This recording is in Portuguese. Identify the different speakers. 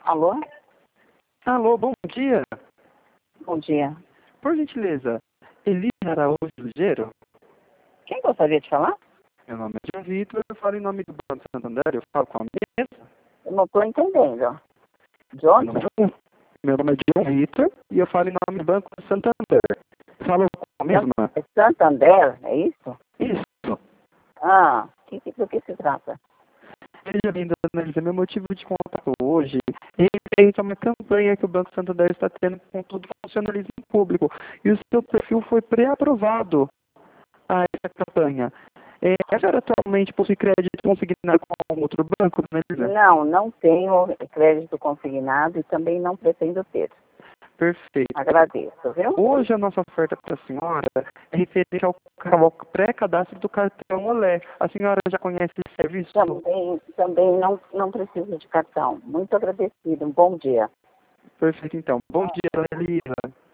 Speaker 1: Alô?
Speaker 2: Alô, bom dia.
Speaker 1: Bom dia.
Speaker 2: Por gentileza, Elisa Araújo Ligeiro?
Speaker 1: Quem gostaria de falar?
Speaker 2: Meu nome é João Vitor, eu falo em nome do Banco Santander, eu falo com a mesa.
Speaker 1: Eu não estou entendendo. John?
Speaker 2: Meu nome é João Vitor e eu falo em nome do Banco Santander. Falo com a mesma?
Speaker 1: É Santander, é isso?
Speaker 2: Isso.
Speaker 1: Ah, do que se trata?
Speaker 2: Veja bem, dona Elisa, meu motivo de contato hoje é referente a uma campanha que o Banco Santander está tendo com todo o funcionalismo público. E o seu perfil foi pré-aprovado a essa campanha. A senhora atualmente possui crédito consignado com algum outro banco, dona Elisa?
Speaker 1: Não, não tenho crédito consignado e também não pretendo ter.
Speaker 2: Perfeito.
Speaker 1: Agradeço, viu?
Speaker 2: Hoje a nossa oferta para a senhora é referente ao pré-cadastro do cartão Olé. A senhora já conhece esse serviço?
Speaker 1: Também não preciso de cartão. Muito agradecido. Um bom dia.
Speaker 2: Perfeito, então. Bom dia, dona Elisa.